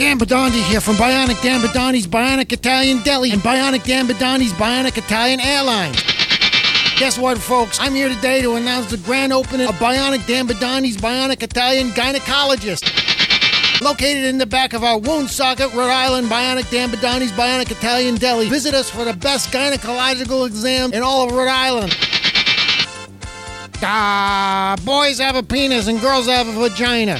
Dan Badani here from Bionic Dan Badani's Bionic Italian Deli and Bionic Dan Badani's Bionic Italian Airlines. Guess what, folks? I'm here today to announce the grand opening of Bionic Dan Badani's Bionic Italian Gynecologist. Located in the back of our Woonsocket, Rhode Island, Bionic Dan Badani's Bionic Italian Deli. Visit us for the best gynecological exam in all of Rhode Island. Boys have a penis and girls have a vagina.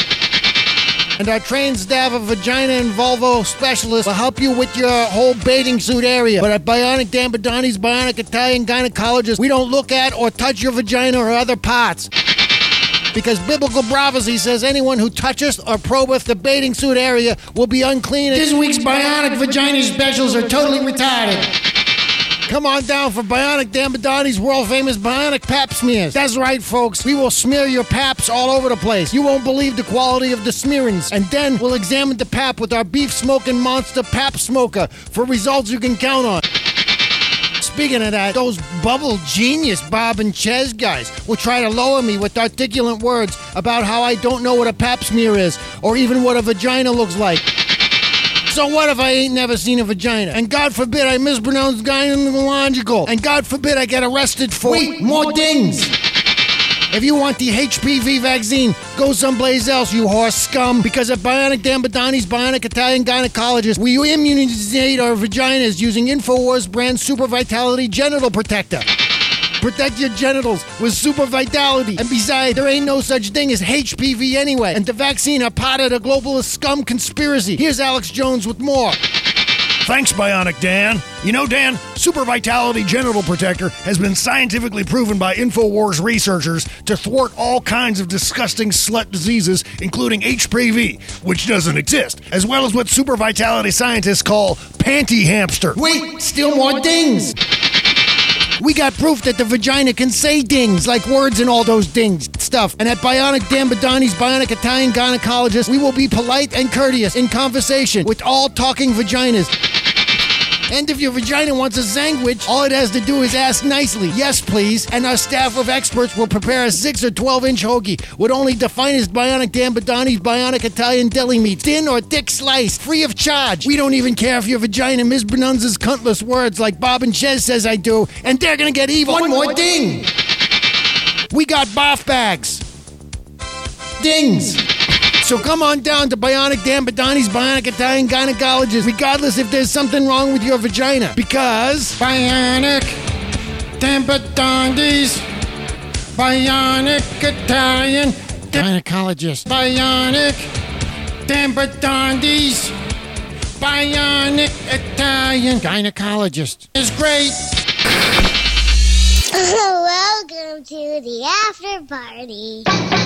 And our trained staff of vagina and vulvo specialists will help you with your whole bathing suit area. But at Bionic Dan Badani's Bionic Italian Gynecologist, we don't look at or touch your vagina or other parts. Because biblical prophecy says anyone who touches or probeth the bathing suit area will be unclean. This week's Bionic Vagina specials are totally retarded. Come on down for Bionic Dan Badani's world-famous Bionic Pap Smears. That's right, folks. We will smear your paps all over the place. You won't believe the quality of the smearings. And then we'll examine the pap with our beef-smoking monster Pap Smoker for results you can count on. Speaking of that, those bubble genius Bob and Ches guys will try to lower me with articulate words about how I don't know what a pap smear is or even what a vagina looks like. So what if I ain't never seen a vagina? And God forbid I mispronounce gynecological. And God forbid I get arrested for... Wait, more dings! If you want the HPV vaccine, go someplace else, you horse scum. Because at Bionic Dan Badani's Bionic Italian Gynecologist, we immunize our vaginas using InfoWars brand Super Vitality Genital Protector. Protect your genitals with Super Vitality. And besides, there ain't no such thing as HPV anyway. And the vaccine are part of the globalist scum conspiracy. Here's Alex Jones with more. Thanks, Bionic Dan. You know, Dan, Super Vitality Genital Protector has been scientifically proven by InfoWars researchers to thwart all kinds of disgusting slut diseases, including HPV, which doesn't exist, as well as what Super Vitality scientists call panty hamster. Wait, still more dings! We got proof that the vagina can say dings, like words and all those dings stuff. And at Bionic Dan Badani's Bionic Italian Gynecologist, we will be polite and courteous in conversation with all talking vaginas. And if your vagina wants a sandwich, all it has to do is ask nicely, yes please, and our staff of experts will prepare a 6 or 12-inch hoagie with only the finest Bionic Dan Badani's Bionic Italian deli meat, thin or thick sliced, free of charge. We don't even care if your vagina mispronounces cuntless words like Bob and Ches says I do, and they're gonna get evil. One more ding! We got bath bags. Dings! So come on down to Bionic Dan Badani's Bionic Italian Gynecologist, regardless if there's something wrong with your vagina. Because... Bionic Dan Badani's Bionic Italian Gynecologist. Bionic Dan Badani's Bionic Italian Gynecologist is great. Welcome to the after party.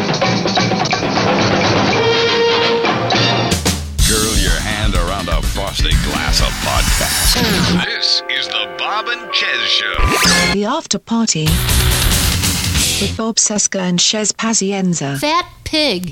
Curl your hand around a frosty glass of podcast. This is the Bob and Ches Show. The after party with Bob Cesca and Ches Pazienza. Fat pig.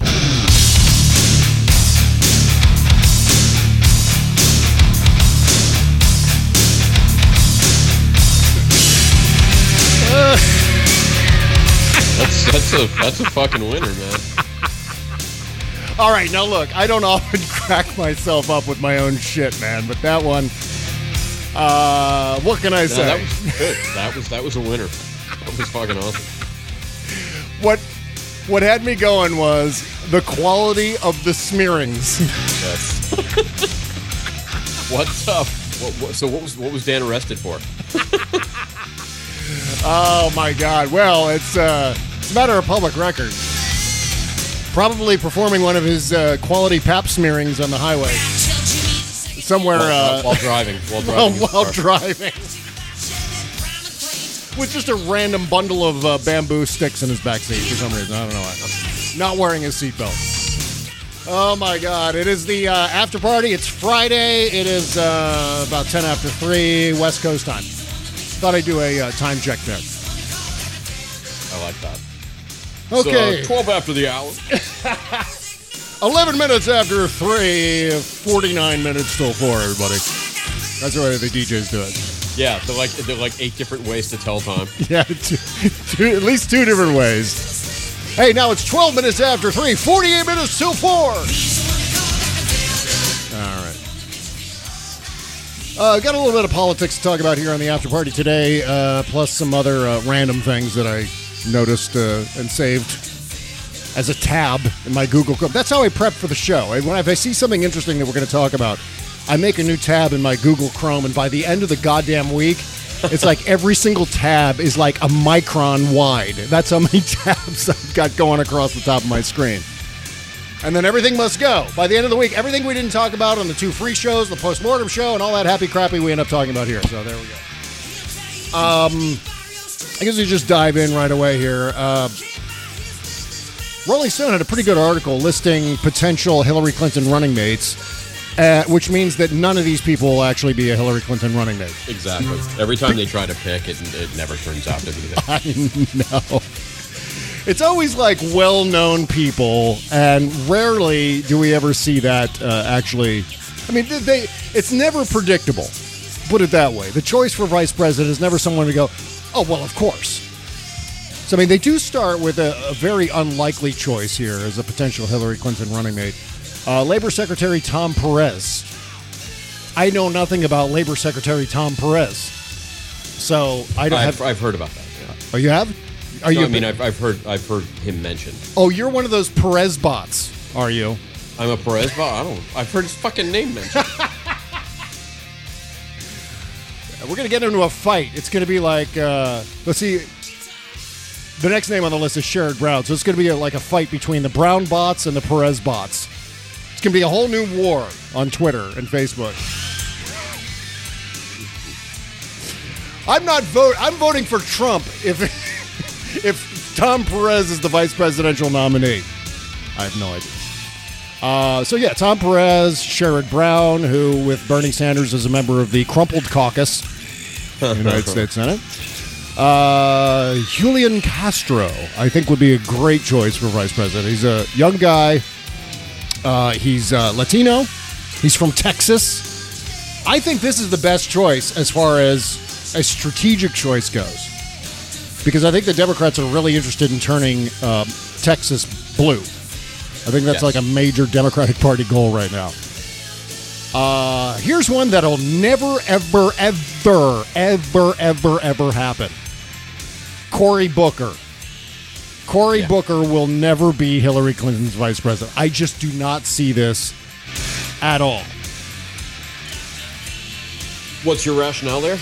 That's a fucking winner, man. All right, now look, I don't often crack myself up with my own shit, man, but that one, what can I say? That was good. That was a winner. That was fucking awesome. What had me going was the quality of the smearings. Yes. What's up? What was Dan arrested for? Oh my God! Well, it's a matter of public record. Probably performing one of his quality pap smearings on the highway somewhere. While driving. While driving. With just a random bundle of bamboo sticks in his backseat for some reason. I don't know why. Not wearing his seatbelt. Oh my God! It is the after party. It's Friday. It is about 10 after 3 West Coast time. Thought I'd do a time check there. I like that. Okay. So, 12 after the hour. 11 minutes after 3, 49 minutes till 4, everybody. That's the way the DJs do it. Yeah, they're like 8 different ways to tell time. Yeah, at least 2 different ways. Hey, now it's 12 minutes after 3, 48 minutes till 4. All Got a little bit of politics to talk about here on the after party today, plus some other random things that I noticed and saved as a tab in my Google Chrome. That's how I prep for the show. If I see something interesting that we're going to talk about, I make a new tab in my Google Chrome, and by the end of the goddamn week, it's like every single tab is like a micron wide. That's how many tabs I've got going across the top of my screen. And then everything must go. By the end of the week, everything we didn't talk about on the 2 free shows, the postmortem show, and all that happy crappy we end up talking about here. So there we go. I guess we just dive in right away here. Rolling Stone had a pretty good article listing potential Hillary Clinton running mates, which means that none of these people will actually be a Hillary Clinton running mate. Exactly. Every time they try to pick, it never turns out to be that. I know. It's always like well-known people, and rarely do we ever see that actually. I mean, it's never predictable. Put it that way. The choice for vice president is never someone to go, oh, well, of course. So, I mean, they do start with a very unlikely choice here as a potential Hillary Clinton running mate. Labor Secretary Tom Perez. I know nothing about Labor Secretary Tom Perez. So, I don't have... I've heard about that, yeah. Oh, you have? I've heard him mentioned. Oh, you're one of those Perez bots, are you? I'm a Perez bot? I've heard his fucking name mentioned. We're going to get into a fight. It's going to be like, let's see, the next name on the list is Sherrod Brown. So it's going to be like a fight between the Brown bots and the Perez bots. It's going to be a whole new war on Twitter and Facebook. I'm voting for Trump if Tom Perez is the vice presidential nominee. I have no idea. So, Tom Perez, Sherrod Brown, who with Bernie Sanders is a member of the Crumpled Caucus in the United States Senate. Julian Castro, I think, would be a great choice for vice president. He's a young guy. He's Latino. He's from Texas. I think this is the best choice as far as a strategic choice goes. Because I think the Democrats are really interested in turning Texas blue. I think that's like a major Democratic Party goal right now. Here's one that'll never, ever, ever, ever, ever, ever happen. Cory Booker. Cory Booker will never be Hillary Clinton's vice president. I just do not see this at all. What's your rationale there?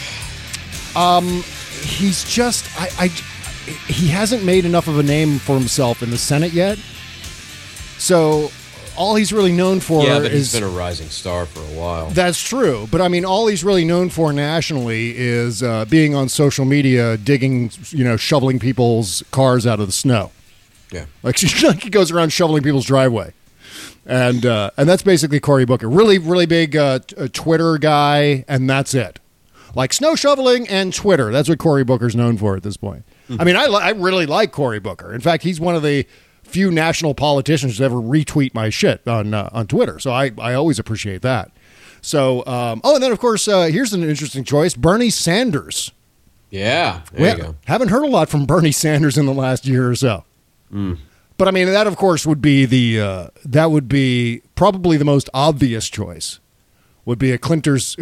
He's just he hasn't made enough of a name for himself in the Senate yet. So all he's really known for but he's been a rising star for a while. That's true. But I mean, all he's really known for nationally is being on social media, digging, shoveling people's cars out of the snow. Yeah. Like he goes around shoveling people's driveway. And that's basically Cory Booker. Really, really big Twitter guy, and that's it. Like snow shoveling and Twitter. That's what Cory Booker's known for at this point. Mm-hmm. I mean, I really like Cory Booker. In fact, he's one of the few national politicians to ever retweet my shit on Twitter. So I always appreciate that. So, and then, of course, here's an interesting choice. Bernie Sanders. Yeah, there you go. Haven't heard a lot from Bernie Sanders in the last year or so. Mm. But, I mean, that, of course, would be that would be probably the most obvious choice. Would be a Clinters.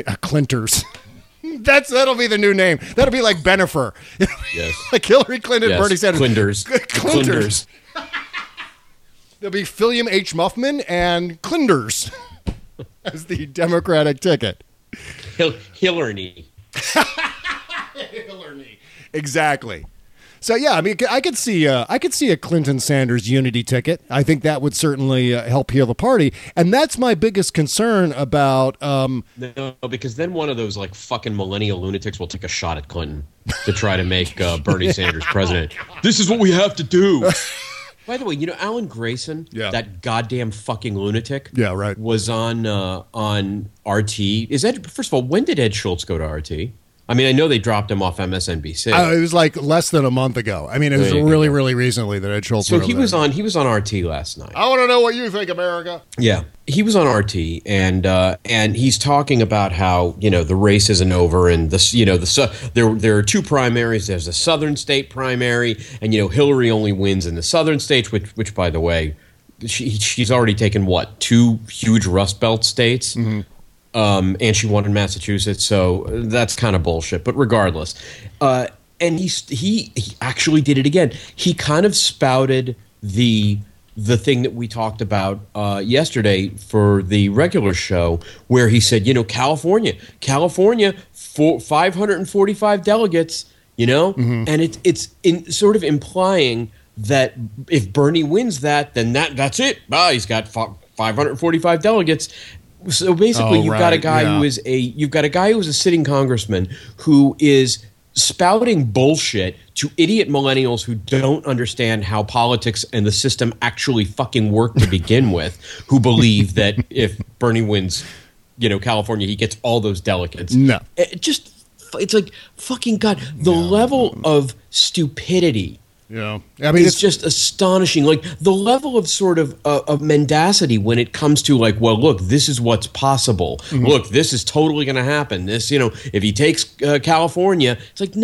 That'll be the new name. That'll be like Bennifer. Yes. Like Hillary Clinton, yes. Bernie Sanders. Clinters. There'll be William H. Muffman and Clinders as the Democratic ticket. Hillary. Hillary. Exactly. So yeah, I mean, I could see a Clinton Sanders unity ticket. I think that would certainly help heal the party, and that's my biggest concern about. No, because then one of those like fucking millennial lunatics will take a shot at Clinton to try to make Bernie Sanders president. This is what we have to do. By the way, Alan Grayson, that goddamn fucking lunatic, right, was on RT. First of all, when did Ed Schultz go to RT? I mean, I know they dropped him off MSNBC. It was like less than a month ago. I mean, it was really, really recently that Ed Schultz. So he was on RT last night. I want to know what you think, America. Yeah, he was on RT, and he's talking about how the race isn't over, and there are two primaries. There's the Southern state primary, and Hillary only wins in the Southern states, which by the way, she's already taken 2 huge Rust Belt states. Mm-hmm. and she won in Massachusetts, so that's kind of bullshit. But regardless, and he actually did it again. He kind of spouted the thing that we talked about yesterday for the regular show, where he said, California, 545 delegates, and it's sort of implying that if Bernie wins that, then that's it. He's got 545 delegates. So basically, you've got a guy who is a sitting congressman who is spouting bullshit to idiot millennials who don't understand how politics and the system actually fucking work to begin with, who believe that if Bernie wins, California, he gets all those delegates. No. It's like, fucking God, the level of stupidity. Yeah, I mean, it's just astonishing. Like the level of sort of mendacity when it comes to like, well, look, this is what's possible. Mm-hmm. Look, this is totally going to happen. This, if he takes California, it's like,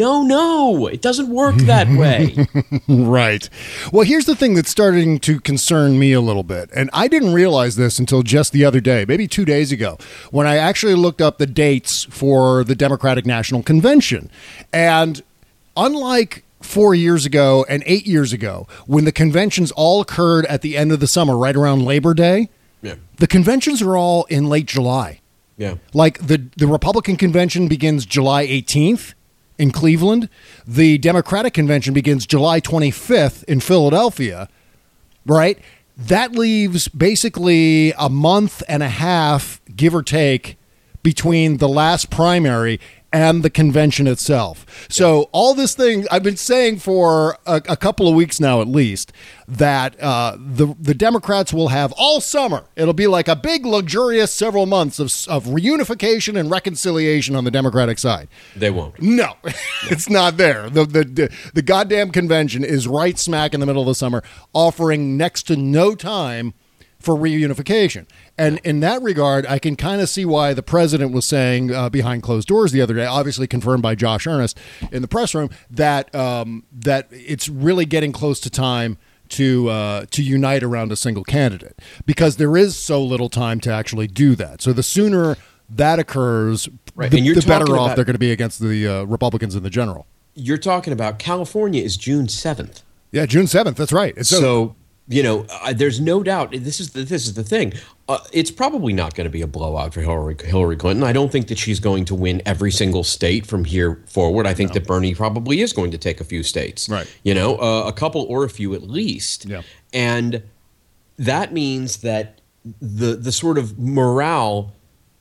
no, it doesn't work that way. Right. Well, here's the thing that's starting to concern me a little bit, and I didn't realize this until just the other day, maybe 2 days ago, when I actually looked up the dates for the Democratic National Convention, and unlike 4 years ago and 8 years ago, when the conventions all occurred at the end of the summer, right around Labor Day, the conventions are all in late July. Yeah. Like the Republican convention begins July 18th in Cleveland. The Democratic convention begins July 25th in Philadelphia, right? That leaves basically a month and a half, give or take, between the last primary and the convention itself. So all this thing I've been saying for a couple of weeks now, at least, that the Democrats will have all summer. It'll be like a big, luxurious several months of reunification and reconciliation on the Democratic side. They won't. No, it's not there. The goddamn convention is right smack in the middle of the summer, offering next to no time for reunification. And in that regard, I can kind of see why the president was saying behind closed doors the other day, obviously confirmed by Josh Earnest in the press room, that that it's really getting close to time to unite around a single candidate, because there is so little time to actually do that. So the sooner that occurs, the better off they're going to be against the Republicans in the general. You're talking about California is June 7th. Yeah, June 7th. That's right. So there's no doubt. This is the thing. It's probably not going to be a blowout for Hillary Clinton. I don't think that she's going to win every single state from here forward. I think that Bernie probably is going to take a few states, right? A couple or a few at least. Yeah. And that means that the sort of morale.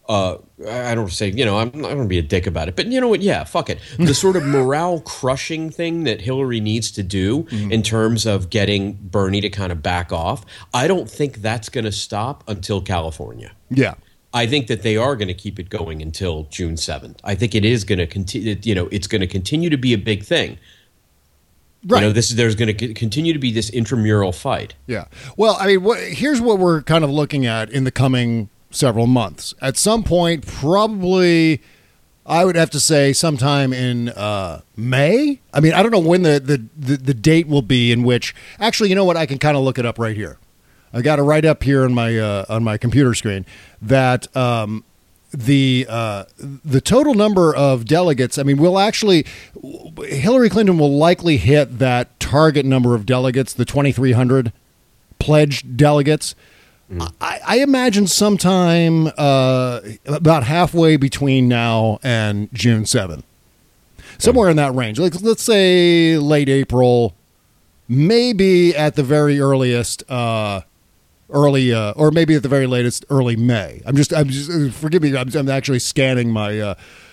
I don't say, I'm not going to be a dick about it, but you know what? Yeah, fuck it. The sort of morale crushing thing that Hillary needs to do in terms of getting Bernie to kind of back off, I don't think that's going to stop until California. Yeah. I think that they are going to keep it going until June 7th. I think it is going to continue, it's going to continue to be a big thing. Right. There's going to continue to be this intramural fight. Yeah. Well, I mean, here's what we're kind of looking at in the coming several months. At some point, probably, I would have to say sometime in May. I mean, I don't know when the date will be in which. Actually, you know what? I can kind of look it up right here. I got it right up here on my computer screen that the total number of delegates. I mean, Hillary Clinton will likely hit that target number of delegates, the 2,300 pledged delegates. I imagine sometime about halfway between now and June 7th. Somewhere in that range. Like, let's say late April, maybe at the very earliest, or maybe at the very latest, early May. I'm just forgive me, I'm actually scanning my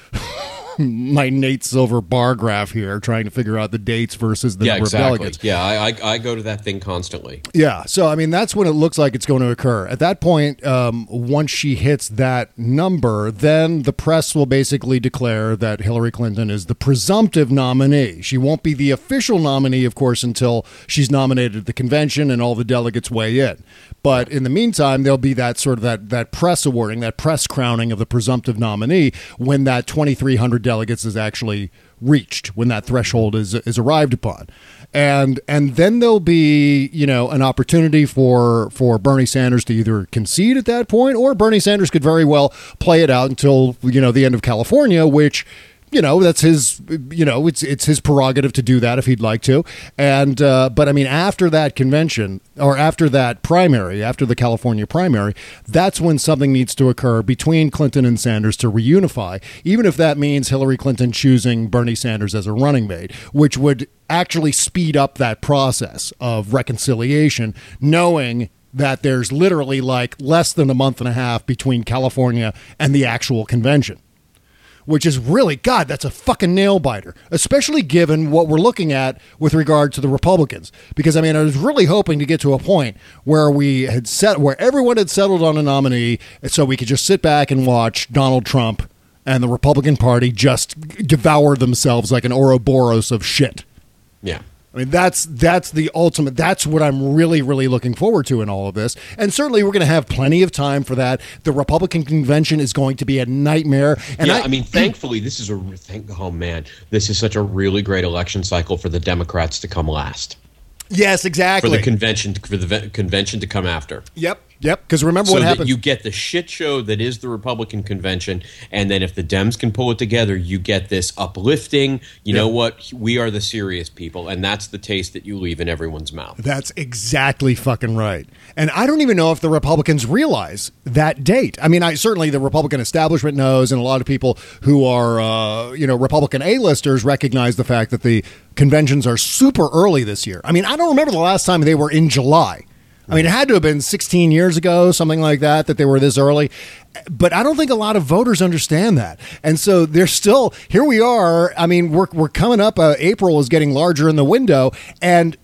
my Nate Silver bar graph here, trying to figure out the dates versus the number of delegates. Yeah, I go to that thing constantly. Yeah, so I mean, that's when it looks like it's going to occur. At that point, once she hits that number, then the press will basically declare that Hillary Clinton is the presumptive nominee. She won't be the official nominee, of course, until she's nominated at the convention and all the delegates weigh in. But in the meantime, there'll be that sort of that press awarding, that press crowning of the presumptive nominee when that 2,300 delegates is actually reached, when that threshold is arrived upon. And then there'll be, an opportunity for Bernie Sanders to either concede at that point, or Bernie Sanders could very well play it out until, the end of California, which, that's his, it's his prerogative to do that if he'd like to. And, but I mean, after that convention, or after that primary, after the California primary, that's when something needs to occur between Clinton and Sanders to reunify, even if that means Hillary Clinton choosing Bernie Sanders as a running mate, which would actually speed up that process of reconciliation, knowing that there's literally like less than a month and a half between California and the actual convention. Which is really, God, that's a fucking nail biter, especially given what we're looking at with regard to the Republicans. Because, I mean, I was really hoping to get to a point where where everyone had settled on a nominee, so we could just sit back and watch Donald Trump and the Republican Party just devour themselves like an Ouroboros of shit. Yeah. I mean, that's the ultimate. That's what I'm really, really looking forward to in all of this. And certainly we're going to have plenty of time for that. The Republican convention is going to be a nightmare. And I mean, thankfully, this is this is such a really great election cycle for the Democrats to come last. Yes, exactly. For the convention to come after. Yep. Because remember what happened. You get the shit show that is the Republican convention, and then if the Dems can pull it together, you get this uplifting. You know what? We are the serious people, and that's the taste that you leave in everyone's mouth. That's exactly fucking right. And I don't even know if the Republicans realize that date. I mean, certainly the Republican establishment knows, and a lot of people who are Republican A-listers recognize the fact that the conventions are super early this year. I mean, I don't remember the last time they were in July. I mean, it had to have been 16 years ago, something like that they were this early. But I don't think a lot of voters understand that. And so they're still, here we are. I mean, we're coming up. April is getting larger in the window. And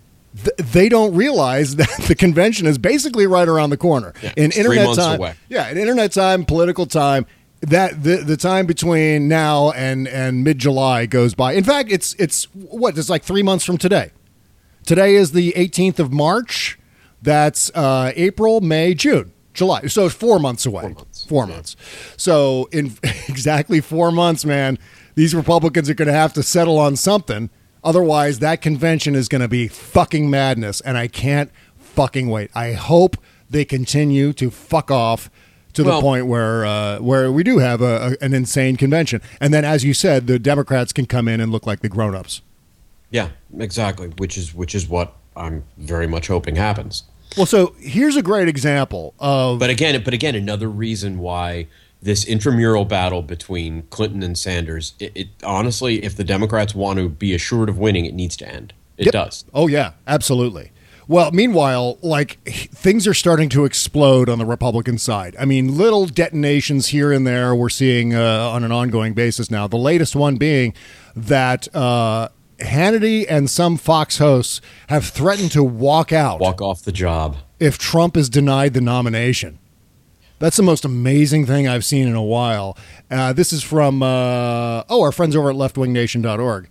they don't realize that the convention is basically right around the corner. Yeah, in internet 3 months time, away. Yeah, in internet time, political time. That the time between now and mid-July goes by. In fact, it's like 3 months from today. Today is the 18th of March. That's April, May, June, July. So it's 4 months away. 4 months. So in exactly 4 months, man, these Republicans are going to have to settle on something. Otherwise, that convention is going to be fucking madness, and I can't fucking wait. I hope they continue to fuck off to the point where we do have an insane convention. And then, as you said, the Democrats can come in and look like the grown-ups. Yeah, exactly, which is what I'm very much hoping happens. Well, so here's a great example of... But again, another reason why this intramural battle between Clinton and Sanders, it honestly, if the Democrats want to be assured of winning, it needs to end. It does. Oh, yeah, absolutely. Well, meanwhile, things are starting to explode on the Republican side. I mean, little detonations here and there we're seeing on an ongoing basis now. The latest one being that... Hannity and some Fox hosts have threatened to walk off the job if Trump is denied the nomination. That's the most amazing thing I've seen in a while. This is from our friends over at leftwingnation.org.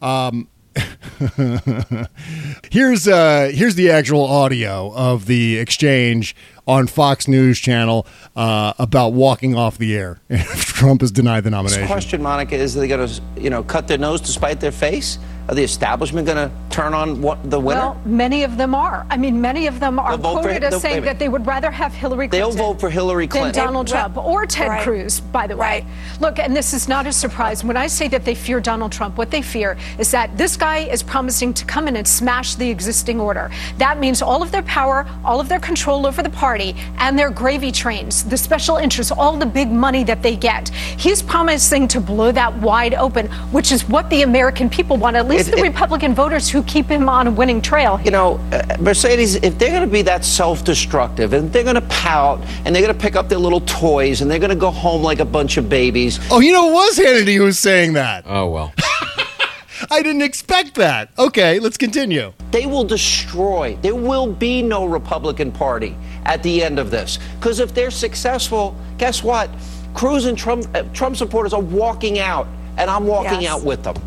Here's the actual audio of the exchange on Fox News Channel about walking off the air if Trump is denied the nomination. The question, Monica, is they going to, cut their nose to spite their face? Are the establishment going to turn on the winner? Well, many of them are. I mean, many of them are quoted as saying that they would rather have Hillary Clinton. They'll vote for Hillary Clinton than Donald Trump or Ted Cruz, by the way. Look, and this is not a surprise. When I say that they fear Donald Trump, what they fear is that this guy is promising to come in and smash the existing order. That means all of their power, all of their control over the party, and their gravy trains, the special interests, all the big money that they get. He's promising to blow that wide open, which is what the American people want, at least the Republican voters who keep him on a winning trail. Mercedes, if they're going to be that self-destructive and they're going to pout and they're going to pick up their little toys and they're going to go home like a bunch of babies. Oh, it was Hannity who was saying that. Oh, well. I didn't expect that. Okay, let's continue. They will destroy. There will be no Republican Party at the end of this. Because if they're successful, guess what? Cruz and Trump supporters are walking out. And I'm walking out with them.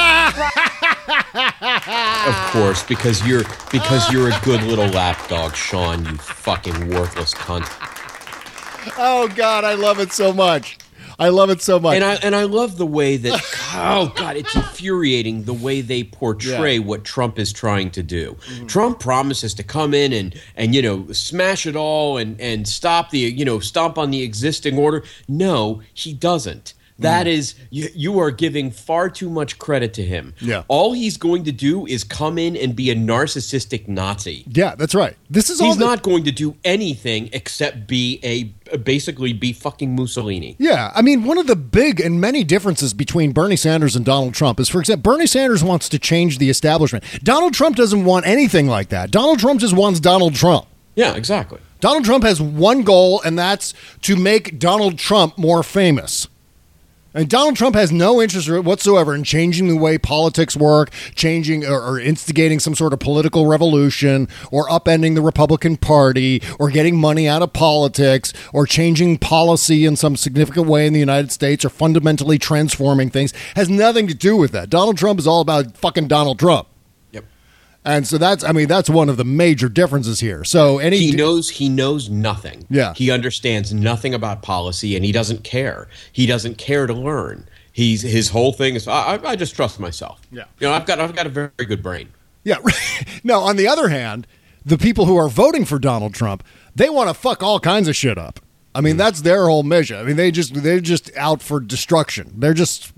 Of course, because you're a good little lapdog, Sean, you fucking worthless cunt. Oh, God, I love it so much. I love it so much. And I love the way that, oh, God, it's infuriating the way they portray what Trump is trying to do. Trump promises to come in and smash it all and stop stomp on the existing order. No, he doesn't. That is, you are giving far too much credit to him. Yeah. All he's going to do is come in and be a narcissistic Nazi. Yeah, that's right. He's not going to do anything except basically be fucking Mussolini. Yeah, I mean, one of the big and many differences between Bernie Sanders and Donald Trump is, for example, Bernie Sanders wants to change the establishment. Donald Trump doesn't want anything like that. Donald Trump just wants Donald Trump. Yeah, exactly. Donald Trump has one goal, and that's to make Donald Trump more famous. And Donald Trump has no interest whatsoever in changing the way politics work, changing or instigating some sort of political revolution, or upending the Republican Party, or getting money out of politics, or changing policy in some significant way in the United States, or fundamentally transforming things. Has nothing to do with that. Donald Trump is all about fucking Donald Trump. And so that's one of the major differences here. So he knows nothing. Yeah. He understands nothing about policy, and he doesn't care. He doesn't care to learn. His whole thing is I just trust myself. Yeah. I've got a very good brain. Yeah. Now, on the other hand, the people who are voting for Donald Trump, they want to fuck all kinds of shit up. I mean, that's their whole measure. I mean, they're just out for destruction. They're just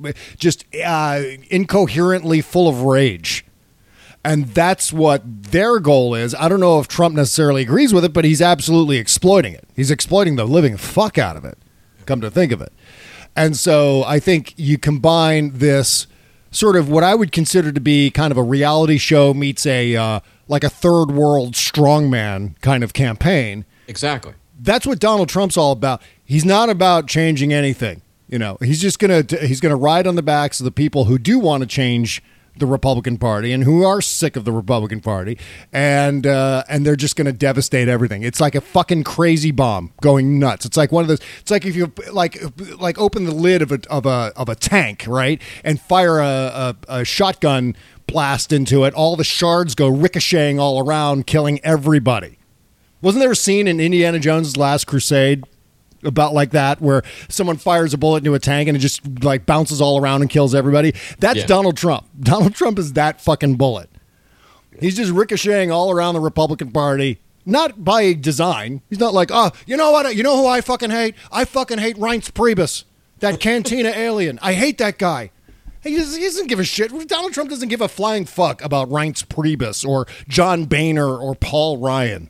incoherently full of rage. And that's what their goal is. I don't know if Trump necessarily agrees with it, but he's absolutely exploiting it. He's exploiting the living fuck out of it, come to think of it. And so I think you combine this sort of what I would consider to be kind of a reality show meets a third world strongman kind of campaign. Exactly. That's what Donald Trump's all about. He's not about changing anything. He's just he's gonna ride on the backs of the people who do want to change the Republican Party and who are sick of the Republican Party, and they're just going to devastate everything. It's like a fucking crazy bomb going nuts. It's like one of those. It's like if you like open the lid of a tank, right, and fire a shotgun blast into it. All the shards go ricocheting all around, killing everybody. Wasn't there a scene in Indiana Jones' Last Crusade about like that, where someone fires a bullet into a tank and it just like bounces all around and kills everybody? That's Donald Trump. Donald Trump is that fucking bullet. He's just ricocheting all around the Republican Party, not by design. He's not like, oh, you know what? You know who I fucking hate? I fucking hate Reince Priebus, that Cantina alien. I hate that guy. He doesn't give a shit. Donald Trump doesn't give a flying fuck about Reince Priebus or John Boehner or Paul Ryan.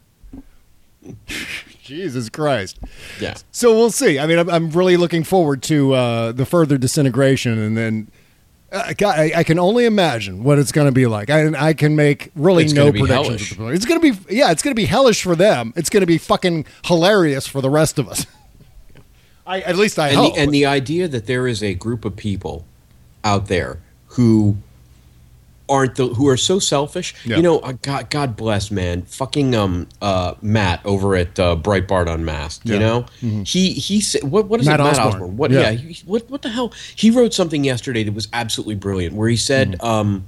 Jesus Christ. Yeah. So we'll see. I mean, I'm really looking forward to the further disintegration, and then I can only imagine what it's going to be like. I can make really no predictions. It's going to be hellish for them. It's going to be fucking hilarious for the rest of us. At least I hope. And the idea that there is a group of people out there who are so selfish. Yeah. God bless, man. Fucking Matt over at Breitbart Unmasked. Mm-hmm. He said, what is Matt it? Matt Osborne. Osborne. What the hell? He wrote something yesterday that was absolutely brilliant, where he said, oh,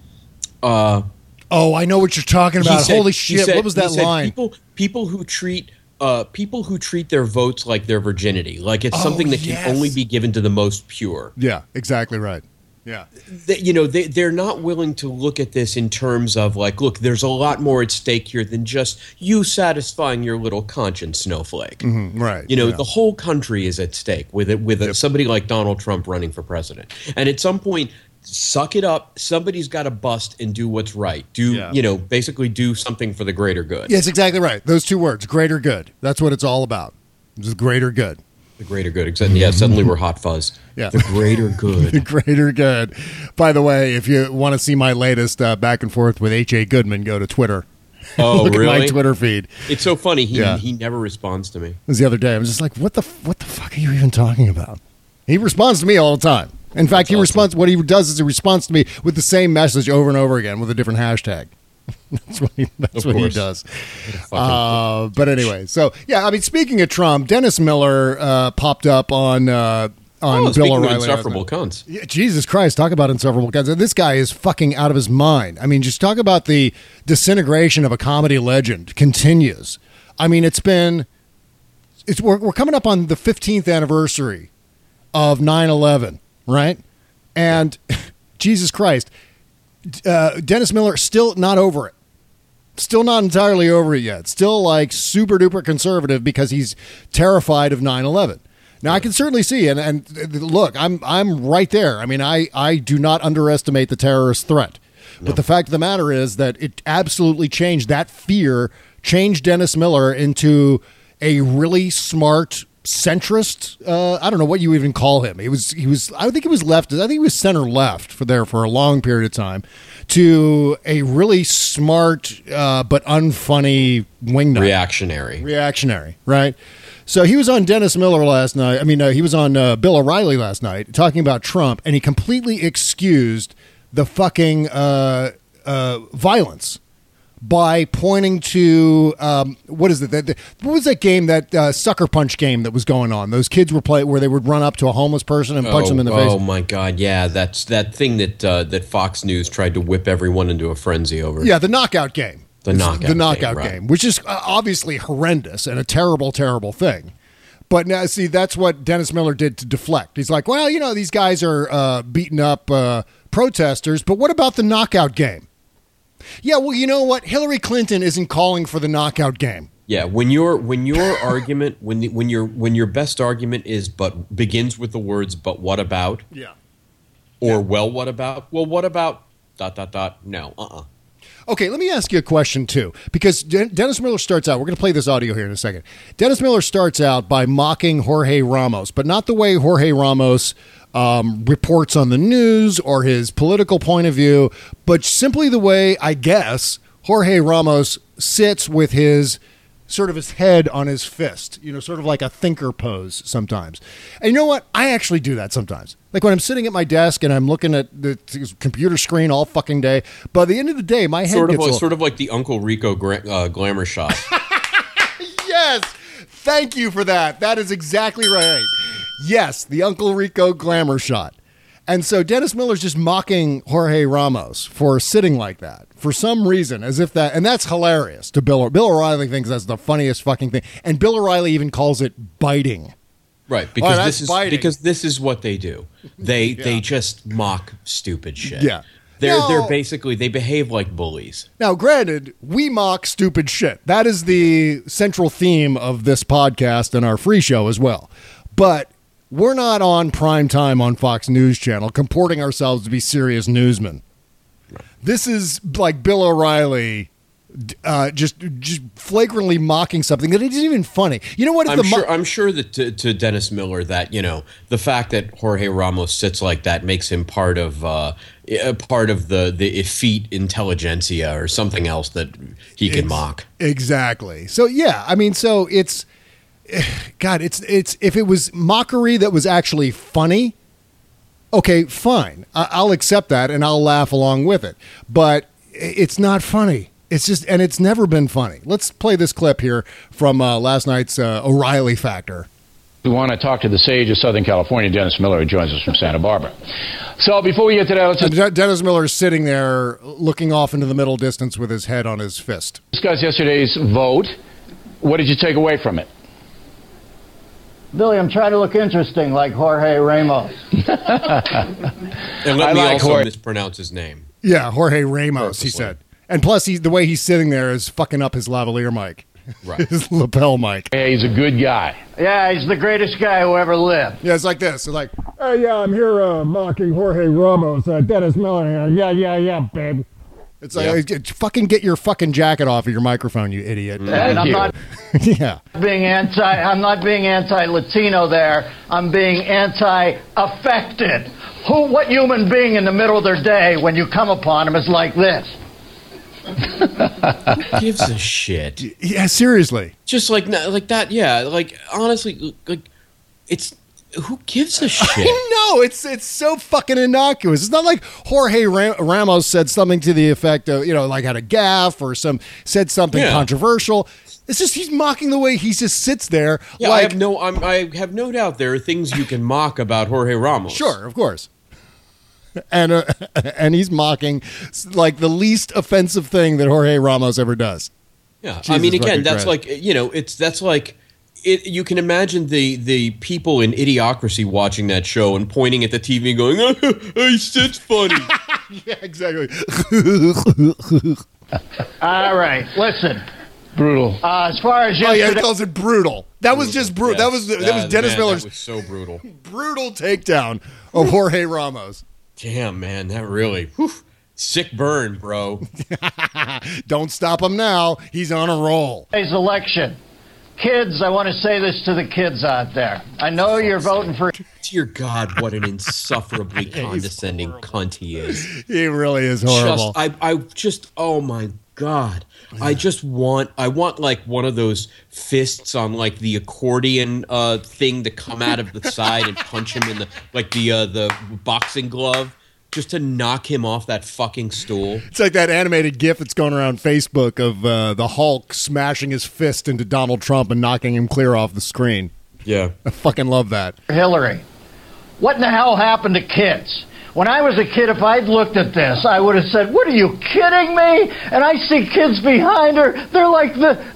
I know what you're talking about. Holy shit! What was that line? People who treat their votes like their virginity, like it's something that can only be given to the most pure. Yeah, exactly right. Yeah. They're not willing to look at this in terms of like, look, there's a lot more at stake here than just you satisfying your little conscience, snowflake. Mm-hmm, right. The whole country is at stake with somebody like Donald Trump running for president. And at some point, suck it up. Somebody's got to bust and do what's right. Basically do something for the greater good. Yes, exactly right. Those two words, greater good. That's what it's all about. It's greater good. The greater good. Yeah, suddenly we're hot fuzz. Yeah. The greater good. The greater good. By the way, if you want to see my latest back and forth with H.A. Goodman, go to Twitter. Oh, Look really? at my Twitter feed. It's so funny. He never responds to me. It was the other day. I was just like, what the fuck are you even talking about? He responds to me all the time. In fact, what he does is he responds to me with the same message over and over again with a different hashtag. That's what he does. But anyway, so yeah, I mean, speaking of Trump, Dennis Miller popped up on Bill O'Reilly. Insufferable cunts. Yeah, Jesus Christ, talk about insufferable cunts. This guy is fucking out of his mind. I mean, just talk about the disintegration of a comedy legend continues. I mean, we're coming up on the 15th anniversary of 9/11, right? And Jesus Christ, Dennis Miller still not over it. Still not entirely over it yet. Still like super duper conservative because he's terrified of 9/11. Now I can certainly see, and look, I'm right there. I mean, I do not underestimate the terrorist threat, but the fact of the matter is that it absolutely changed that fear, changed Dennis Miller into a really smart centrist. I don't know what you even call him. He was. I think he was left. I think he was center left for a long period of time, to a really smart but unfunny wingnut. Reactionary, right? So he was on Dennis Miller last night. I mean, he was on Bill O'Reilly last night talking about Trump, and he completely excused the fucking violence by pointing to what is it? What was that game? That sucker punch game that was going on? Those kids were playing where they would run up to a homeless person and punch them in the face. Oh my God! Yeah, that's that thing that Fox News tried to whip everyone into a frenzy over. Yeah, the knockout game. The knockout game, which is obviously horrendous and a terrible, terrible thing. But now, see, that's what Dennis Miller did to deflect. He's like, well, these guys are beating up protesters, but what about the knockout game? Yeah, well, you know what? Hillary Clinton isn't calling for the knockout game. Yeah, when your argument, when your best argument begins with the words "but what about?" Yeah. Or well, what about? Well, what about? ... No. Okay, let me ask you a question, too, because Dennis Miller starts out, we're going to play this audio here in a second. Dennis Miller starts out by mocking Jorge Ramos, but not the way Jorge Ramos reports on the news or his political point of view, but simply the way, I guess, Jorge Ramos sits with his head on his fist, sort of like a thinker pose sometimes. And you know what? I actually do that sometimes. Like when I'm sitting at my desk and I'm looking at the computer screen all fucking day, by the end of the day, my head sort of like the Uncle Rico glamour shot. Yes! Thank you for that. That is exactly right. Yes, the Uncle Rico glamour shot. And so Dennis Miller's just mocking Jorge Ramos for sitting like that for some reason, as if that, and that's hilarious to Bill. Bill O'Reilly thinks that's the funniest fucking thing. And Bill O'Reilly even calls it biting. Right, because this is what they do. They just mock stupid shit. Yeah. They're basically, they behave like bullies. Now, granted, we mock stupid shit. That is the central theme of this podcast and our free show as well. But we're not on prime time on Fox News Channel comporting ourselves to be serious newsmen. Right. This is like Bill O'Reilly just flagrantly mocking something that isn't even funny. You know what? I'm sure that to Dennis Miller that the fact that Jorge Ramos sits like that makes him part of the effete intelligentsia or something else that he can mock. Exactly. So yeah, I mean, so it's God. It's if it was mockery that was actually funny, okay, fine. I'll accept that and I'll laugh along with it. But it's not funny. It's just, and it's never been funny. Let's play this clip here from last night's O'Reilly Factor. We want to talk to the sage of Southern California, Dennis Miller, who joins us from Santa Barbara. So before we get to that, Dennis Miller is sitting there looking off into the middle distance with his head on his fist. Discuss yesterday's vote. What did you take away from it? Billy, I'm trying to look interesting like Jorge Ramos. And let me also mispronounce his name. Yeah, Jorge Ramos, he said. And plus, the way he's sitting there is fucking up his lavalier mic. Right. His lapel mic. Hey, he's a good guy. Yeah, he's the greatest guy who ever lived. Yeah, it's like this. It's like, hey, yeah, I'm here mocking Jorge Ramos, Dennis Miller. Yeah, babe. It's like, fucking get your fucking jacket off of your microphone, you idiot. And I'm not I'm not being anti-Latino there. I'm being anti-affected. What human being in the middle of their day when you come upon him is like this? Who gives a shit? Yeah, seriously. Just like that. Yeah, like honestly, like it's who gives a shit? I know it's so fucking innocuous. It's not like Jorge Ramos said something to the effect of like had a gaffe or said something controversial. It's just he's mocking the way he just sits there. Yeah, I have no doubt there are things you can mock about Jorge Ramos. Sure, of course. And he's mocking like the least offensive thing that Jorge Ramos ever does. Yeah, Jesus, I mean, again, that's Christ. Like that's like You can imagine the people in Idiocracy watching that show and pointing at the TV and going, it's funny. Yeah, exactly. All right, listen. Brutal. As far as yesterday, he calls it brutal. That was just brutal. Yes. That was Dennis Miller's That was so brutal. brutal takedown of Jorge Ramos. Damn, man, that really sick burn, bro. Don't stop him now. He's on a roll. today's election. Kids, I want to say this to the kids out there. I know you're voting for... Dear God, what an insufferably condescending cunt he is. He really is horrible. Oh my God. I want like one of those fists on like the accordion thing to come out of the side and punch him in the boxing glove. Just to knock him off that fucking stool. It's like that animated GIF that's going around Facebook of the Hulk smashing his fist into Donald Trump and knocking him clear off the screen. Yeah. I fucking love that. Hillary. What in the hell happened to kids? When I was a kid, if I'd looked at this, I would have said, "What are you kidding me?" And I see kids behind her. They're like at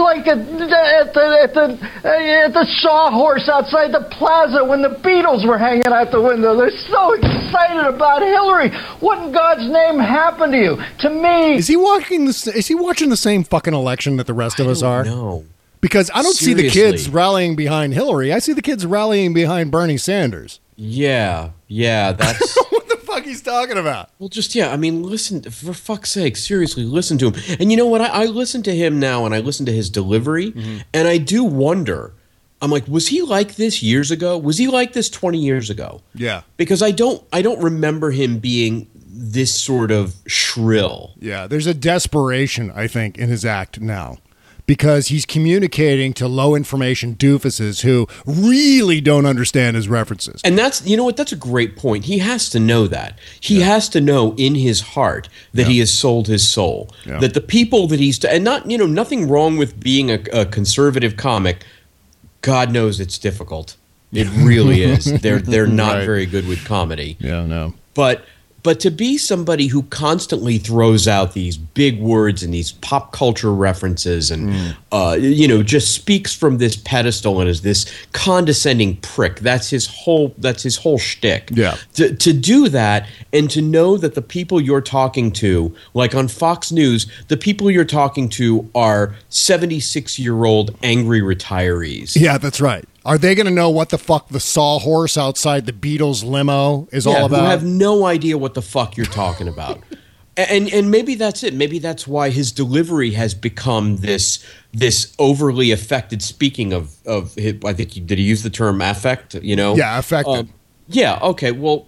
the sawhorse outside the plaza when the Beatles were hanging out the window. They're so excited about Hillary. What in God's name happened to you? To me, is he watching the same fucking election that the rest of us are? No. Because I don't see the kids rallying behind Hillary. I see the kids rallying behind Bernie Sanders. Yeah, that's... What the fuck he's talking about? Well, I mean, listen, for fuck's sake, seriously, listen to him. And you know what? I listen to him now and I listen to his delivery, and I do wonder, I'm like, was he like this years ago? Was he like this 20 years ago? Yeah. Because I don't remember him being this sort of shrill. Yeah, there's a desperation, I think, in his act now. Because he's communicating to low information doofuses who really don't understand his references. And that's a great point. He has to know that. He has to know in his heart that he has sold his soul. Yeah. That the people that he's, and not, nothing wrong with being a conservative comic. God knows it's difficult. It really is. They're not very good with comedy. Yeah, no. But to be somebody who constantly throws out these big words and these pop culture references and, just speaks from this pedestal and is this condescending prick, that's his whole shtick. Yeah. To do that and to know that the people you're talking to, like on Fox News, the people you're talking to are 76-year-old angry retirees. Yeah, that's right. Are they going to know what the fuck the sawhorse outside the Beatles limo is all about? Who have no idea what the fuck you're talking about. And maybe that's it. Maybe that's why his delivery has become this overly affected. Speaking of I think did he use the term affect? Yeah, affected. Yeah. Okay. Well,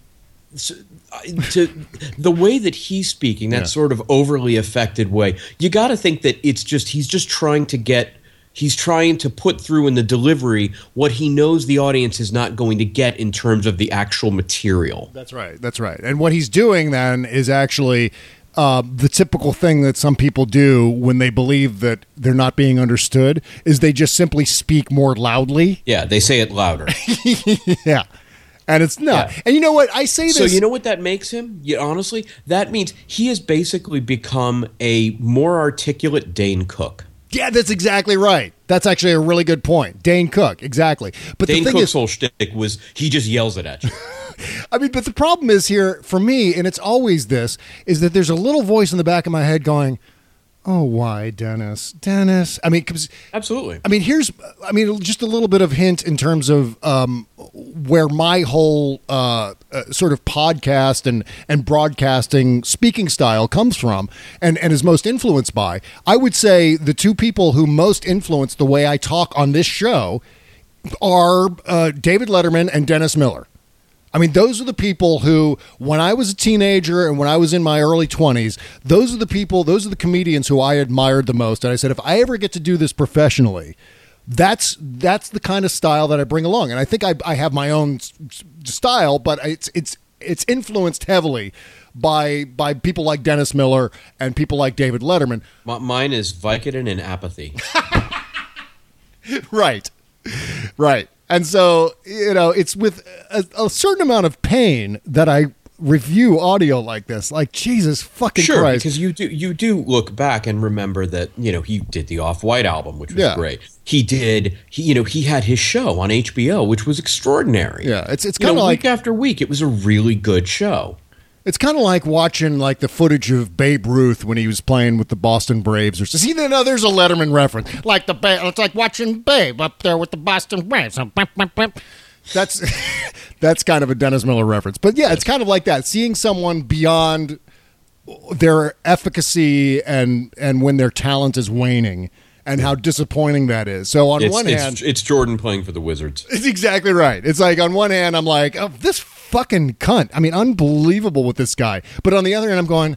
to the way that he's speaking, that sort of overly affected way, you got to think that he's just trying to get. He's trying to put through in the delivery what he knows the audience is not going to get in terms of the actual material. That's right. That's right. And what he's doing then is actually the typical thing that some people do when they believe that they're not being understood is they just simply speak more loudly. Yeah, they say it louder. Yeah. And it's not. Yeah. And you know what? I say this. So you know what that makes him? Honestly, that means he has basically become a more articulate Dane Cook. Yeah, that's exactly right. That's actually a really good point. Dane Cook, exactly. But Dane the thing Cook's whole shtick was he just yells it at you. I mean, but the problem is here for me, and it's always this, is that there's a little voice in the back of my head going, "Oh, why, Dennis? Dennis?" I mean, absolutely. I mean, just a little bit of hint in terms of where my whole sort of podcast and broadcasting speaking style comes from and is most influenced by. I would say the two people who most influence the way I talk on this show are David Letterman and Dennis Miller. I mean, those are the people who, when I was a teenager and when I was in my early 20s, those are the comedians who I admired the most. And I said, if I ever get to do this professionally, that's the kind of style that I bring along. And I think I have my own style, but it's influenced heavily by people like Dennis Miller and people like David Letterman. Mine is Vicodin and apathy. Right. And so, it's with a certain amount of pain that I review audio like this. Like, Jesus fucking sure, Christ. because you do look back and remember that, he did the Off-White album, which was great. He had his show on HBO, which was extraordinary. Yeah, it's kind of like week after week, it was a really good show. It's kind of like watching like the footage of Babe Ruth when he was playing with the Boston Braves. Or see, there's a Letterman reference. It's like watching Babe up there with the Boston Braves. That's kind of a Dennis Miller reference. But yeah, it's kind of like that. Seeing someone beyond their efficacy and when their talent is waning and how disappointing that is. So on one hand, it's Jordan playing for the Wizards. It's exactly right. It's like on one hand, I'm like, oh, this fucking cunt. I mean, unbelievable with this guy. But on the other hand, I'm going,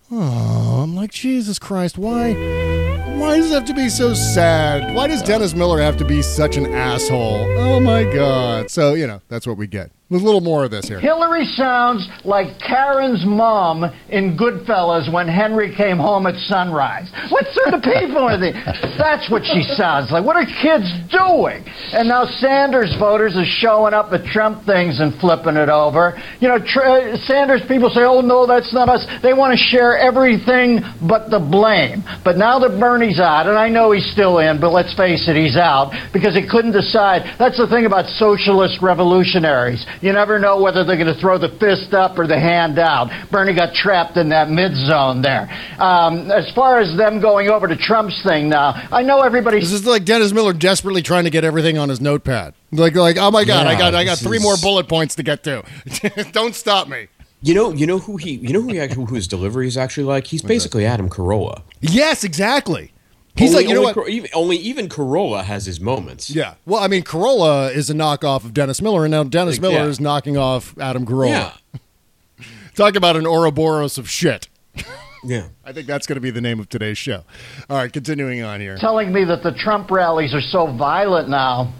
I'm like, Jesus Christ, why does it have to be so sad? Why does Dennis Miller have to be such an asshole? Oh my God. So, that's what we get. There's a little more of this here. Hillary sounds like Karen's mom in Goodfellas when Henry came home at sunrise. What sort of people are they? That's what she sounds like. What are kids doing? And now Sanders voters are showing up at Trump things and flipping it over. Sanders people say, oh, no, that's not us. They want to share everything but the blame. But now that Bernie's out, and I know he's still in, but let's face it, he's out because he couldn't decide. That's the thing about socialist revolutionaries. You never know whether they're going to throw the fist up or the hand out. Bernie got trapped in that mid-zone there. As far as them going over to Trump's thing now, I know everybody... This is like Dennis Miller desperately trying to get everything on his notepad. Like, oh my God, I got 3 more bullet points to get to. Don't stop me. You know who his delivery is actually like? He's basically Adam Carolla. Yes, exactly. He's even Carolla has his moments. Yeah. Well, I mean, Carolla is a knockoff of Dennis Miller, and now Dennis Miller is knocking off Adam Carolla. Yeah. Talk about an Ouroboros of shit. Yeah. I think that's going to be the name of today's show. All right, continuing on here. Telling me that the Trump rallies are so violent now.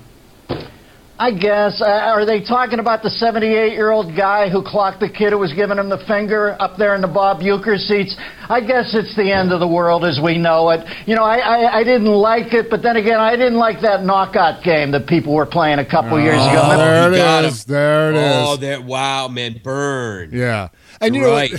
I guess. Are they talking about the 78-year-old guy who clocked the kid who was giving him the finger up there in the Bob Uecker seats? I guess it's the end of the world as we know it. I didn't like it, but then again, I didn't like that knockout game that people were playing a couple years ago. There it is. There it is. Oh, that wow, man, burn. Yeah. And you know what?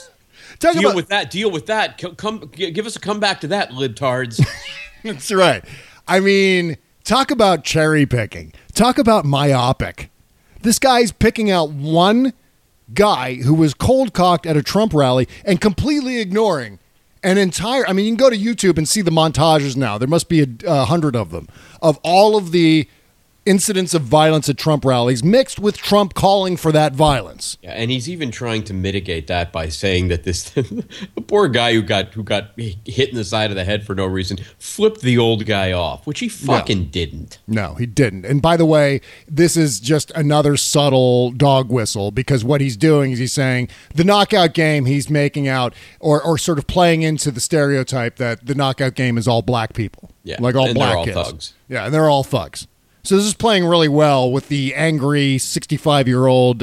Deal with that. Give us a comeback to that, libtards. That's right. I mean, talk about cherry picking. Talk about myopic. This guy's picking out one guy who was cold-cocked at a Trump rally and completely ignoring an entire... I mean, you can go to YouTube and see the montages now. There must be 100 of them, of all of the incidents of violence at Trump rallies mixed with Trump calling for that violence. Yeah, and he's even trying to mitigate that by saying that the poor guy who got hit in the side of the head for no reason flipped the old guy off, which he fucking didn't. No, he didn't. And by the way, this is just another subtle dog whistle, because what he's doing is he's saying the knockout game he's making out or sort of playing into the stereotype that the knockout game is all black people. Yeah, like all and black they're all kids. thugs. Yeah, and they're all thugs. So this is playing really well with the angry 65-year-old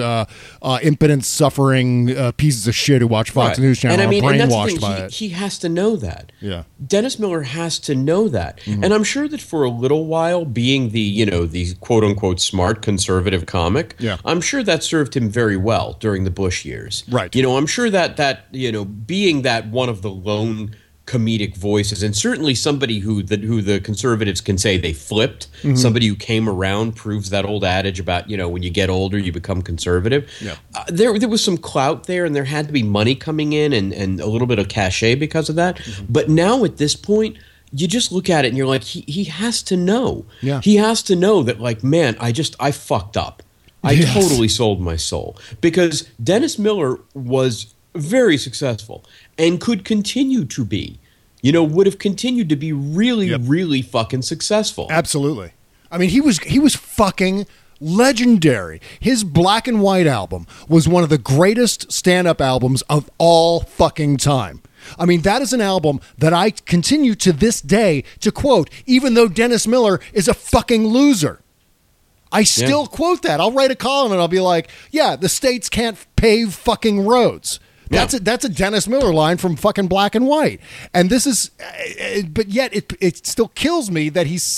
impotence-suffering pieces of shit who watch Fox News Channel and brainwashed by it. He has to know that. Yeah, Dennis Miller has to know that, and I'm sure that for a little while, being the quote-unquote smart conservative comic, I'm sure that served him very well during the Bush years. Right. I'm sure that being that one of the lone comedic voices, and certainly somebody who the conservatives can say they flipped, somebody who came around, proves that old adage about when you get older you become conservative. Yeah. There was some clout there, and there had to be money coming in and a little bit of cachet because of that. But now at this point, you just look at it and you're like, he has to know. Yeah. He has to know that, like, man, I fucked up. I totally sold my soul, because Dennis Miller was very successful and could continue to be, would have continued to be really, really fucking successful. Absolutely. I mean, he was fucking legendary. His Black and White album was one of the greatest stand-up albums of all fucking time. I mean, that is an album that I continue to this day to quote, even though Dennis Miller is a fucking loser. I still quote that. I'll write a column and I'll be like, yeah, the states can't pave fucking roads. That's a Dennis Miller line from fucking Black and White. And this is, but yet it still kills me that he's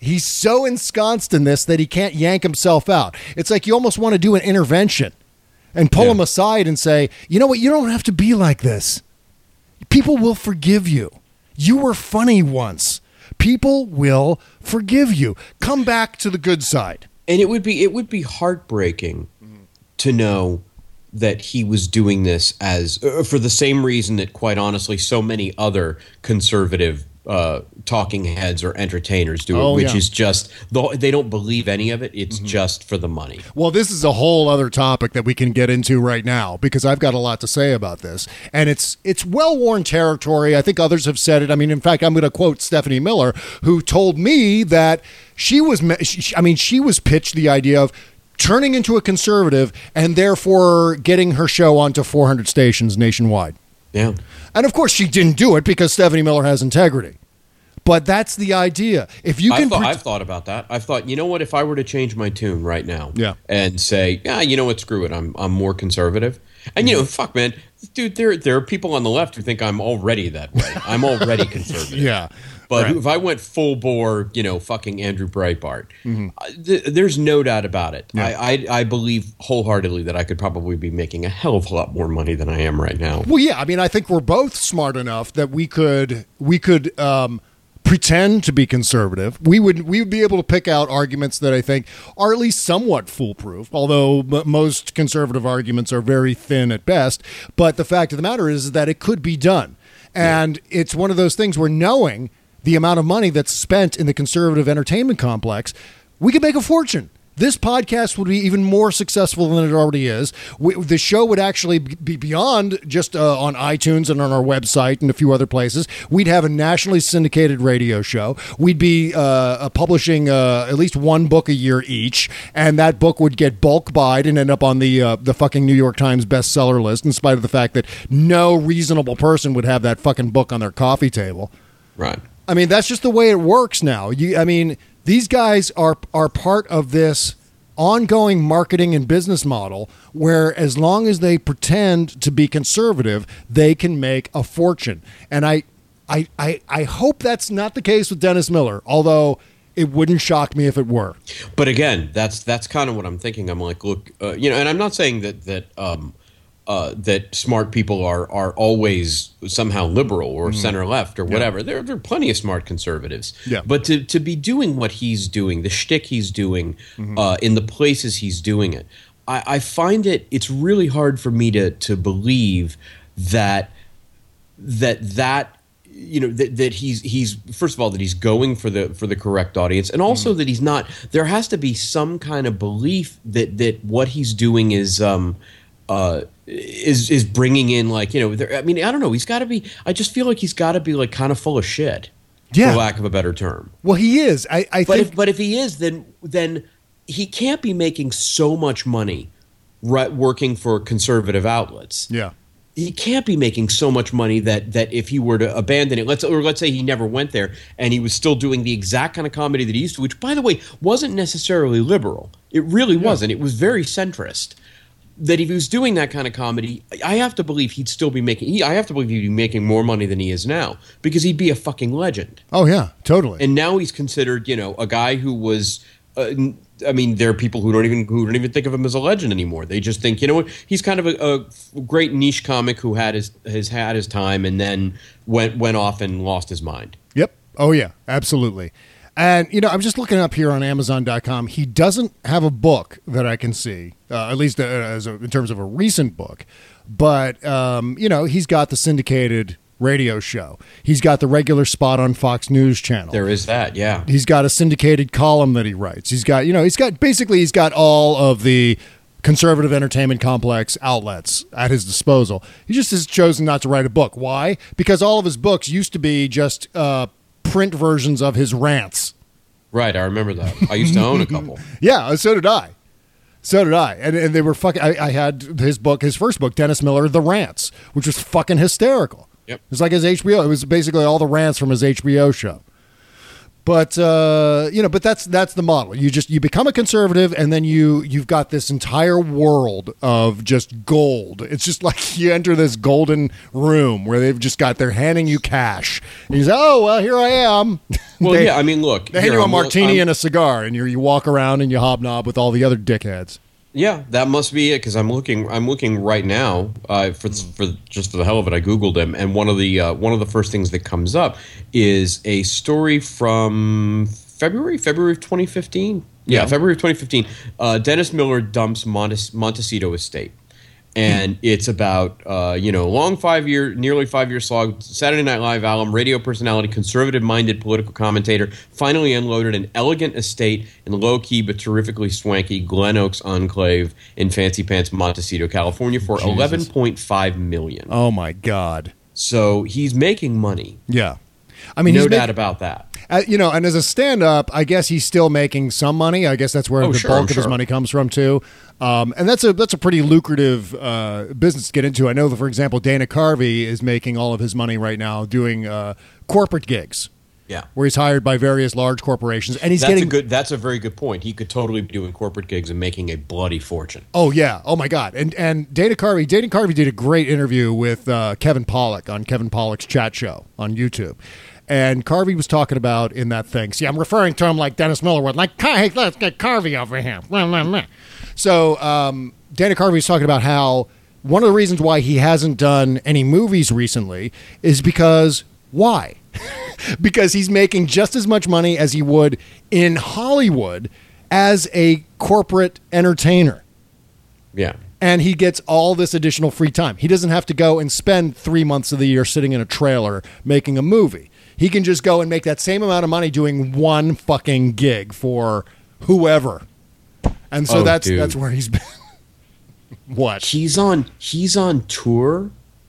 so ensconced in this that he can't yank himself out. It's like you almost want to do an intervention. and pull him aside and say, you know what, you don't have to be like this. People will forgive you. You were funny once. People will forgive you. Come back to the good side. And it would be heartbreaking to know that he was doing this as for the same reason that, quite honestly, so many other conservative talking heads or entertainers do it, which is just they don't believe any of it. It's just for the money. Well, this is a whole other topic that we can get into right now because I've got a lot to say about this, and it's well-worn territory. I think others have said it. I mean, in fact, I'm going to quote Stephanie Miller, who told me that she was pitched the idea of turning into a conservative and therefore getting her show onto 400 stations nationwide. Yeah. And of course she didn't do it because Stephanie Miller has integrity. But that's the idea. If you can I've thought about that. I've thought, you know what, if I were to change my tune right now and say, you know what, screw it, I'm more conservative. And you know, fuck man, dude, there are people on the left who think I'm already that way. I'm already conservative. Yeah. But if I went full bore, you know, fucking Andrew Breitbart, there's no doubt about it. Yeah. I believe wholeheartedly that I could probably be making a hell of a lot more money than I am right now. Well, yeah. I mean, I think we're both smart enough that we could pretend to be conservative. We would be able to pick out arguments that I think are at least somewhat foolproof, although most conservative arguments are very thin at best. But the fact of the matter is that it could be done. And it's one of those things where knowing the amount of money that's spent in the conservative entertainment complex, we could make a fortune. This podcast would be even more successful than it already is. The show would actually be beyond just on iTunes and on our website and a few other places. We'd have a nationally syndicated radio show. We'd be publishing at least one book a year each, and that book would get bulk buyed and end up on the fucking New York Times bestseller list, in spite of the fact that no reasonable person would have that fucking book on their coffee table. Right. I mean, that's just the way it works now. These guys are part of this ongoing marketing and business model where as long as they pretend to be conservative, they can make a fortune. And I hope that's not the case with Dennis Miller, although it wouldn't shock me if it were. But again, that's kind of what I'm thinking. I'm like, look, and I'm not saying that smart people are always somehow liberal or center left or whatever. There are plenty of smart conservatives. Yeah. But to be doing what he's doing, the shtick he's doing, in the places he's doing it, I find it's really hard for me to believe that he's first of all that he's going for the correct audience, and also that he's not. There has to be some kind of belief that what he's doing is bringing in, like, you know, I mean, I don't know. He's got to be. I just feel like he's got to be like kind of full of shit, for lack of a better term. Well, he is. I think. But if he is, then he can't be making so much money, working for conservative outlets. Yeah. He can't be making so much money that if he were to abandon it, let's say he never went there and he was still doing the exact kind of comedy that he used to, which, by the way, wasn't necessarily liberal. It really wasn't. It was very centrist. That if he was doing that kind of comedy, I have to believe he'd still be making. I have to believe he'd be making more money than he is now, because he'd be a fucking legend. Oh yeah, totally. And now he's considered, you know, a guy who was. I mean, there are people who don't even think of him as a legend anymore. They just think, you know what, he's kind of a great niche comic who had his time and then went off and lost his mind. Yep. Oh yeah, absolutely. And, you know, I'm just looking up here on Amazon.com. He doesn't have a book that I can see, at least in terms of a recent book. But, you know, he's got the syndicated radio show. He's got the regular spot on Fox News Channel. There is that, yeah. He's got a syndicated column that he writes. He's got all of the conservative entertainment complex outlets at his disposal. He just has chosen not to write a book. Why? Because all of his books used to be just print versions of his rants. Right, I remember that. I used to own a couple. Yeah, so did I. And they were fucking. I had his first book, Dennis Miller, The Rants, which was fucking hysterical. Yep. It was like his HBO. It was basically all the rants from his HBO show. But but that's the model. You become a conservative, and then you've got this entire world of just gold. It's just like you enter this golden room where they're handing you cash, and you say, "Oh well, here I am." Well, look, they hand you a martini and a cigar, and you walk around and you hobnob with all the other dickheads. Yeah, that must be it because I'm looking right now for the hell of it. I googled him, and one of the first things that comes up is a story from February of 2015. Yeah, February of 2015. Dennis Miller dumps Montecito estate. And it's about, nearly 5 year slog, Saturday Night Live alum, radio personality, conservative-minded political commentator, finally unloaded an elegant estate in low-key but terrifically swanky Glen Oaks enclave in Fancy Pants, Montecito, California for $11.5 million. Oh, my God. So he's making money. Yeah. I mean, no doubt about that. And as a stand-up, I guess he's still making some money. I guess that's where the bulk of his money comes from, too. And that's a pretty lucrative business to get into. I know that, for example, Dana Carvey is making all of his money right now doing corporate gigs. Yeah, where he's hired by various large corporations, and That's a very good point. He could totally be doing corporate gigs and making a bloody fortune. Oh yeah, oh my God, and Dana Carvey did a great interview with Kevin Pollak on Kevin Pollak's chat show on YouTube. And Carvey was talking about in that thing. See, I'm referring to him like Dennis Miller would, like, hey, let's get Carvey over here. So Dana Carvey was talking about how one of the reasons why he hasn't done any movies recently is because why? Because he's making just as much money as he would in Hollywood as a corporate entertainer. Yeah. And he gets all this additional free time. He doesn't have to go and spend 3 months of the year sitting in a trailer making a movie. He can just go and make that same amount of money doing one fucking gig for whoever. And so that's where he's been. What? He's on tour.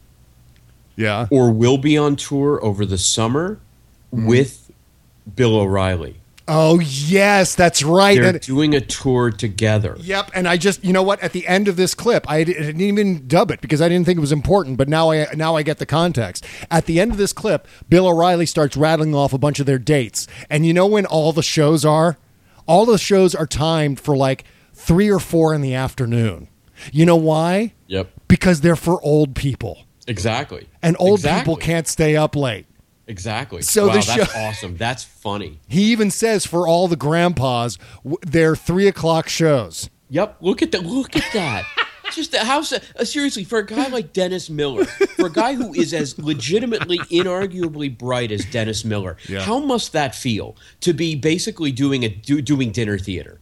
Yeah. Or will be on tour over the summer with Bill O'Reilly. Oh, yes, that's right. They're doing a tour together. Yep, and I just, you know what? At the end of this clip, I didn't even dub it because I didn't think it was important, but now I get the context. At the end of this clip, Bill O'Reilly starts rattling off a bunch of their dates. And you know when all the shows are? All the shows are timed for like 3 or 4 in the afternoon. You know why? Yep. Because they're for old people. Exactly. And old people can't stay up late. Exactly. So that's awesome. That's funny. He even says for all the grandpas, they're 3 o'clock shows. Yep. Look at that. Just seriously, for a guy like Dennis Miller, for a guy who is as legitimately, inarguably bright as Dennis Miller, how must that feel to be basically doing dinner theater,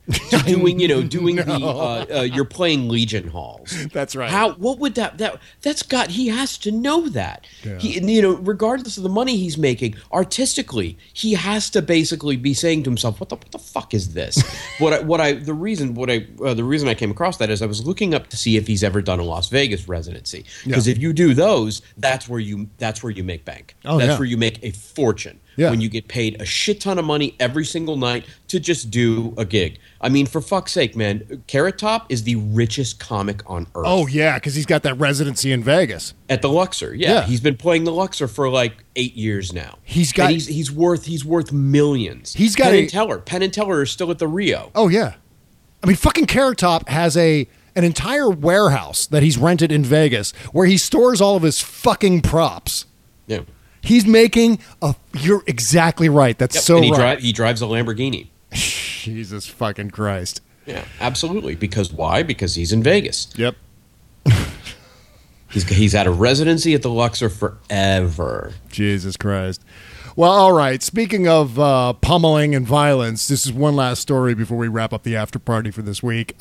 you're playing Legion halls. That's right. What would he has to know that. Yeah. He, regardless of the money he's making, artistically, he has to basically be saying to himself, what the fuck is this? The reason I came across that is I was looking up to see if he's ever done a Las Vegas residency, because if you do those, that's where you make bank. That's where you make a fortune. Yeah. When you get paid a shit ton of money every single night to just do a gig. I mean, for fuck's sake, man, Carrot Top is the richest comic on earth. Oh yeah, because he's got that residency in Vegas at the Luxor. Yeah, he's been playing the Luxor for like 8 years now. He's worth millions. He's got Penn and Teller are still at the Rio. Oh yeah, I mean, fucking Carrot Top has an entire warehouse that he's rented in Vegas where he stores all of his fucking props. Yeah. He's making you're exactly right. That's so right. He drives a Lamborghini. Jesus fucking Christ. Yeah, absolutely. Because why? Because he's in Vegas. Yep. He's had a residency at the Luxor forever. Jesus Christ. Well, all right. Speaking of pummeling and violence, this is one last story before we wrap up the after party for this week.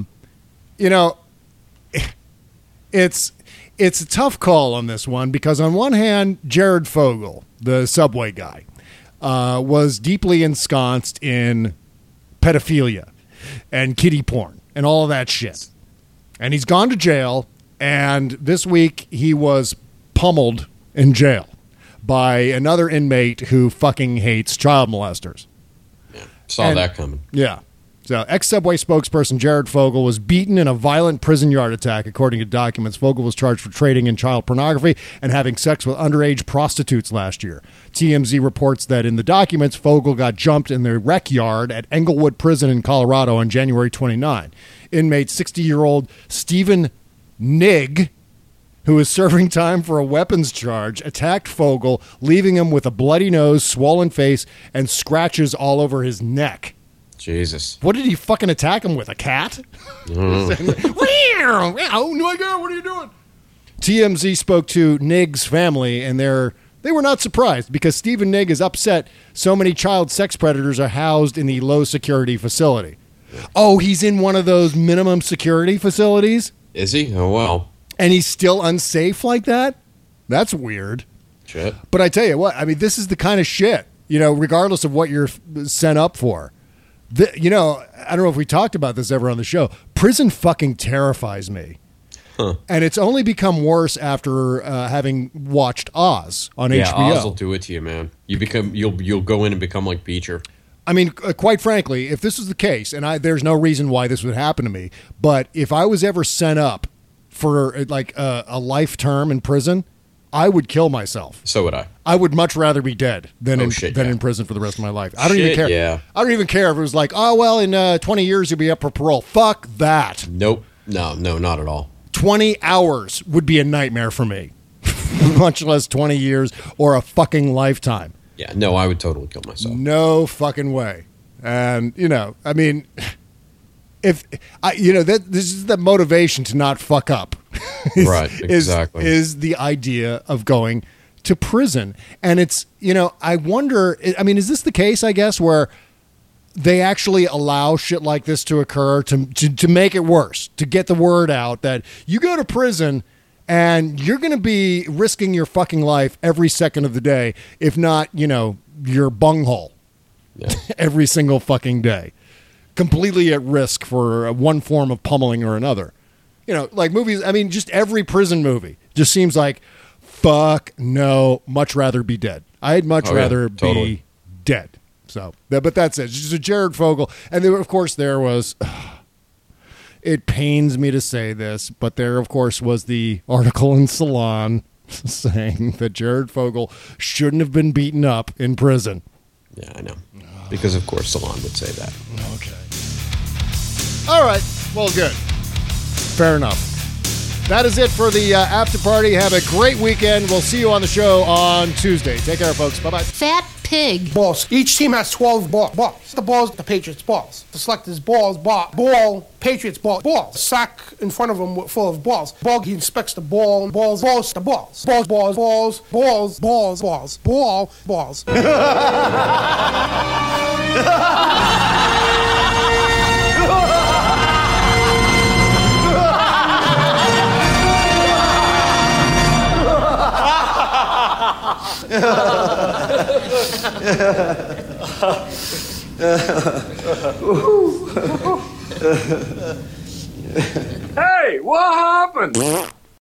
It's a tough call on this one because on one hand, Jared Fogle, the Subway guy, was deeply ensconced in pedophilia and kiddie porn and all of that shit. And he's gone to jail, and this week he was pummeled in jail by another inmate who fucking hates child molesters. Yeah, saw that coming. Yeah. So, ex-Subway spokesperson Jared Fogle was beaten in a violent prison yard attack, according to documents. Fogle was charged for trading in child pornography and having sex with underage prostitutes last year. TMZ reports that in the documents, Fogle got jumped in the rec yard at Englewood Prison in Colorado on January 29. Inmate 60-year-old Stephen Nigg, who is serving time for a weapons charge, attacked Fogle, leaving him with a bloody nose, swollen face, and scratches all over his neck. Jesus. What did he fucking attack him with? A cat? Oh my God, what are you doing? TMZ spoke to Nigg's family, and they were not surprised because Stephen Nigg is upset so many child sex predators are housed in the low-security facility. Oh, he's in one of those minimum security facilities? Is he? Oh, well. And he's still unsafe like that? That's weird. Shit. But I tell you what, I mean, this is the kind of shit, regardless of what you're sent up for. I don't know if we talked about this ever on the show. Prison fucking terrifies me. Huh. And it's only become worse after having watched Oz on HBO. Yeah, Oz will do it to you, man. You'll go in and become like Beecher. I mean, quite frankly, if this was the case, and there's no reason why this would happen to me, but if I was ever sent up for like a life term in prison, I would kill myself. So would I. I would much rather be dead than in prison for the rest of my life. I don't even care. Yeah. I don't even care if it was like, oh, well, in 20 years you'll be up for parole. Fuck that. Nope. No, not at all. 20 hours would be a nightmare for me, much less 20 years or a fucking lifetime. Yeah, no, I would totally kill myself. No fucking way. And, I mean, this is the motivation to not fuck up. Right, exactly. Is the idea of going to prison. And it's, I wonder, I mean, is this the case, I guess, where they actually allow shit like this to occur to make it worse, to get the word out that you go to prison and you're going to be risking your fucking life every second of the day, if not, your bunghole every single fucking day, completely at risk for one form of pummeling or another. Like movies, I mean, just every prison movie just seems like, fuck no, much rather be dead. I'd much rather be dead. So, but that's it. Just a Jared Fogle. And there, of course, there was, it pains me to say this, but there, of course, was the article in Salon saying that Jared Fogle shouldn't have been beaten up in prison. Yeah, I know. Because, of course, Salon would say that. Okay. All right. Well, good. Fair enough. That is it for the after party. Have a great weekend. We'll see you on the show on Tuesday. Take care, folks. Bye-bye. Fat pig. Balls. Each team has 12 balls. The balls, the Patriots' balls. The selectors' balls, ball, Patriots' balls. Sack in front of him full of balls. Ball, he inspects the ball, balls, the balls. Balls. Hey, what happened?